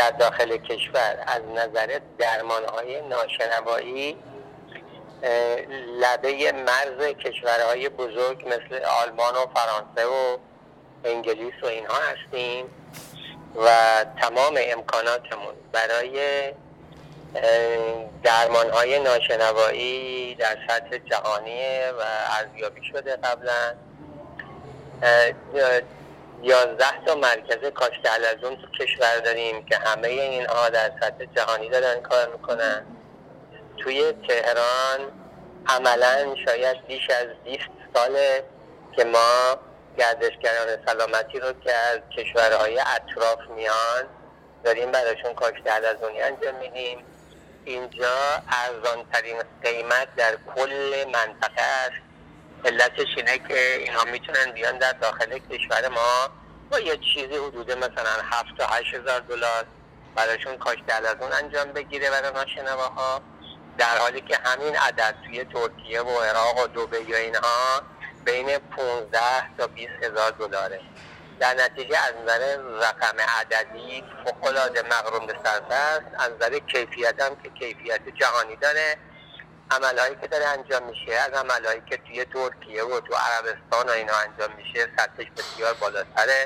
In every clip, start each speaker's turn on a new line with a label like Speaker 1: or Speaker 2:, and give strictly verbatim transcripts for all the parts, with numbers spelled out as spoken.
Speaker 1: در داخل کشور از نظر درمانهای ناشنوایی لبه مرز کشورهای بزرگ مثل آلمان و فرانسه و انگلیس و اینها هستیم و تمام امکاناتمون برای درمانهای ناشنوایی در سطح جهانیه و ارزیابی شده. قبلا یازده تا مرکز کاشت حلزون تو کشور داریم که همه اینها در سطح جهانی دارن کار میکنن. توی تهران عملا شاید بیش از بیست ساله که ما گردشگران سلامتی رو که از کشورهای اطراف میان داریم براشون کاشت حلزونی انجام میدیم. اینجا ارزان ترین قیمت در کل منطقه است. علتش اینه که اینها میتونن بیان در داخل کشور ما با یه چیزی حدود مثلا هفت تا هشت هزار دلار براشون کاشت حلزون انجام بگیره برای ناشنواها، در حالی که همین عدد توی ترکیه و عراق و دبی و اینها بین پانزده تا بیست هزار دلاره. در نتیجه از نظر رقم عددی فوق‌العاده مغروم به صرفه است. از نظر کیفیت هم که کیفیت جهانی داره. عملهایی که داره انجام میشه از عملهایی که توی ترکیه و تو عربستان و اینا انجام میشه سطحش بسیار بالاتره.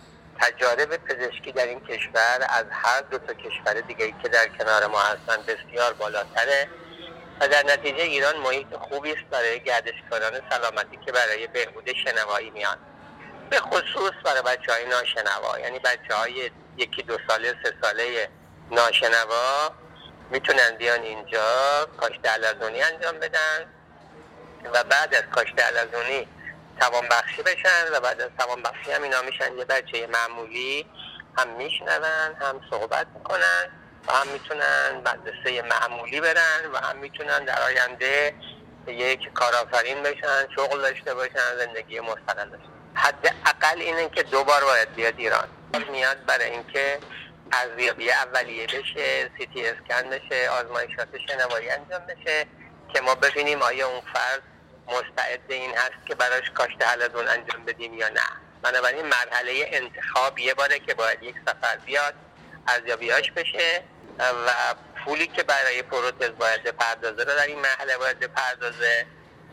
Speaker 1: تجارب پزشکی در این کشور از هر دو تا کشور دیگه‌ای که در کنار ما هستن بسیار بالاتره و در نتیجه ایران محیط خوبی است برای گردشگران سلامتی که برای بهبود شنوایی میان، به خصوص برای بچه‌های ناشنوا. یعنی بچه‌های یکی دو ساله سه ساله ناشنوا میتونن بیان اینجا کاشت حلزونی انجام بدن و بعد از کاشت حلزونی توانبخشی بشن و بعد از توانبخشی هم اینا میشن یه بچه معمولی، هم میشنون هم صحبت میکنن و هم میتونن مدرسه معمولی برن و هم میتونن در آینده یک کارآفرین بشن، شغل داشته باشن، زندگی مستقل داشته. حداقل اینه که دو بار باید بیاد ایران. میاد برای اینکه ارزیابی اولیه بشه، سی تی اسکن بشه، آزمایشات شنوایی انجام بشه که ما ببینیم آیا اون فرد مستعد این هست که براش کاشت حلزون انجام بدیم یا نه. بنابراین مرحله انتخاب یه باره که باید یک سفر بیاد ارزیابیاش بشه و پولی که برای پروتز باید بپردازه رو در این مرحله باید بپردازه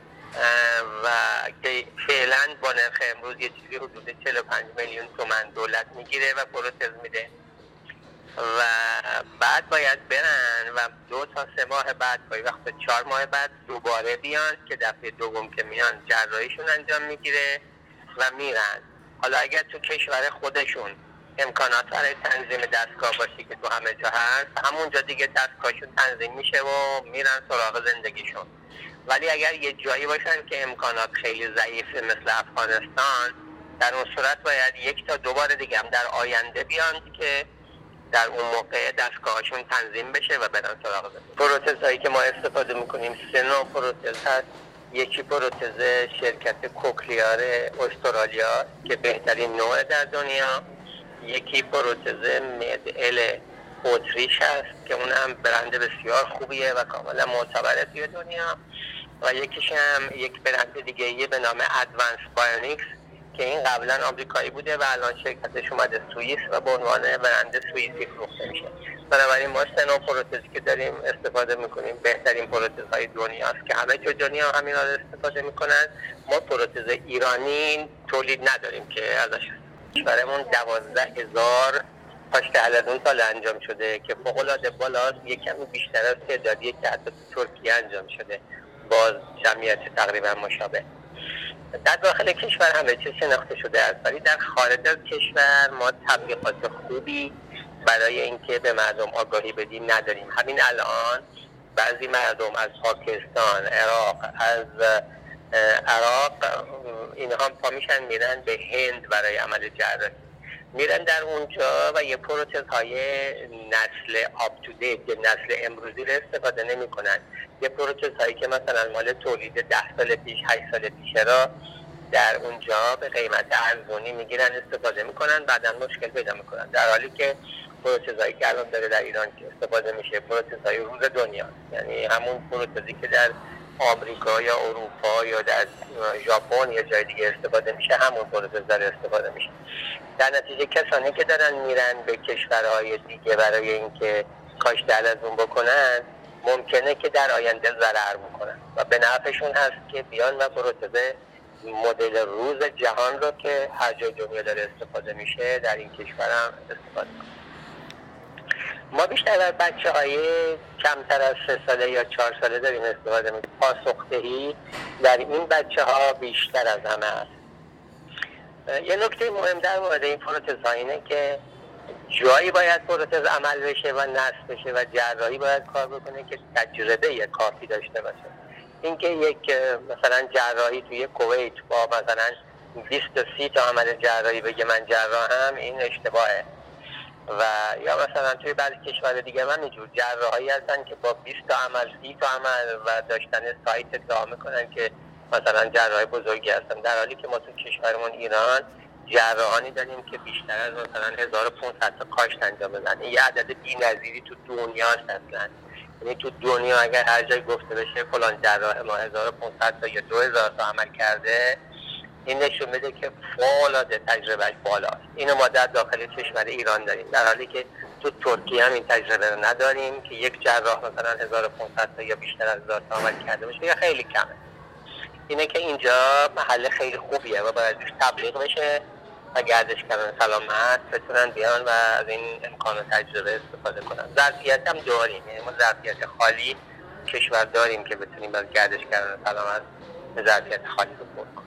Speaker 1: و که فعلا با نرخ امروز یه چیزی حدود چهل و پنج میلیون تومان دولت میگیره و پروتز میده و بعد باید برن و دو تا سه ماه بعد باید وقت چهار ماه بعد دوباره بیان که دفعه دوم که میان جراحیشون انجام میگیره و میرن. حالا اگر تو کشور خودشون امکانات برای تنظیم دستگاه باشه که تو همه جا هست، همونجا دیگه دستگاهشون تنظیم میشه و میرن سراغ زندگیشون. ولی اگر یه جایی باشن که امکانات خیلی ضعیفه مثل افغانستان، در اون صورت باید یک تا دو بار دیگه هم در آینده بیان که در اون موقع دستگاهشون تنظیم بشه و برن سراغ زندگی. پروتز هایی که ما استفاده میکنیم سه نوع پروتز هست. یکی پروتز شرکت کوکلیار استرالیا که بهترین نوع در دنیا، یکی پروتز مد ال اتریش هست که اون هم برند بسیار خوبیه و کاملا معتبره توی دنیا، و یکیش هم یک برند دیگه یه به نام ادوانس بایونیکس که این قبلا آمریکایی بوده و الان شرکتش اومده سوئیس و به عنوان برند سوئیسی فروخته میشه. بنابراین ما سه نوع پروتزی که داریم استفاده میکنیم بهترین پروتزهای دنیاست که همه جا دنیا همین رو استفاده میکنن. ما پروتز ایرانی تولید نداریم که ازش کشورمون دوازده هزار کاشت حلزون سال انجام شده که فوق‌العاده بالاست، یک کمی بیشتر از تعدادی که حتی ترکیه انجام شده با جمعیت تقریبا مشابه. در داخل کشور همه چیز شناخته شده است، ولی در خارج از کشور ما تبلیغات خوبی برای اینکه به مردم آگاهی بدیم نداریم. همین الان بعضی مردم از پاکستان، عراق، از عراق اینها پا میشن میرن به هند برای عمل جراحی، میرن در اونجا و یه پروتز های نسل آپ تو دیت، یه نسل امروزی رو استفاده نمی کنن. یه پروتز هایی که مثلا مال تولید ده سال پیش، هشت سال پیش را در اونجا به قیمت ارزونی میگیرن استفاده میکنن، بعدا مشکل پیدا میکنن. در حالی که پروتز هایی که الان داره در ایران که استفاده میشه پروتز های روز دنیا، یعنی همون پروتزی که در آمریکا یا اروپا یا در ژاپن یا جای دیگه استفاده میشه همون پروتز داره استفاده میشه. در نتیجه کسانی که دارن میرن به کشورهای دیگه برای اینکه کاشت حلزون بکنن ممکنه که در آینده ضرر بکنن و به نفعشون هست که بیان و پروتز مدل روز جهان رو که هر جای دنیا داره استفاده میشه در این کشور هم استفاده کنن. ما بیشتر از بچه های کمتر از سه ساله یا چهار ساله داریم استفاده میکنیم. پاسخدهی در این بچه ها بیشتر از همه هست. یه نکته مهم در مورد این پروتز ها اینه که جایی باید پروتز عمل بشه و نصب بشه و جراحی باید کار بکنه که تجربه کافی داشته باشه. اینکه یک مثلا جراحی توی کویت با مثلا بیست تا سی تا عمل جراحی بگه من جراحم، این اشتباهه. و یا مثلا توی بعضی کشور دیگه من اینجور جراحی هستن که با بیست تا عمل سی تا عمل و داشتن سایت ادعا میکنن که مثلا جراحی بزرگی هستن، در حالی که ما تو کشورمون ایران جراحانی داریم که بیشتر از مثلا هزار و پانصد تا کاشت انجام بدن. این یه عدد بی‌نظیری تو دنیا هست اصلا. یعنی تو دنیا اگر هر جای گفته بشه فلان جراح ما هزار و پانصد تا یا دو هزار تا عمل کرده، این نشون میده که فوق‌العاده تجربهش بالاست. اینو ما در داخل کشور ایران داریم، در حالی که تو ترکیه هم این تجربه رو نداریم که یک جراح مثلا هزار و پانصد تا یا بیشتر از هزار تا عمل کرده باشه یا خیلی کمه. اینه که اینجا محل خیلی خوبیه و باید تبلیغ بشه و گردشگران سلامت بتونن بیان و از این امکان و تجربه استفاده کنن. ظرفیت هم داریم، یعنی ما ظرفیت خالی کشور داریم که بتونیم از گردشگران سلامت ظرفیت خالی بکنیم.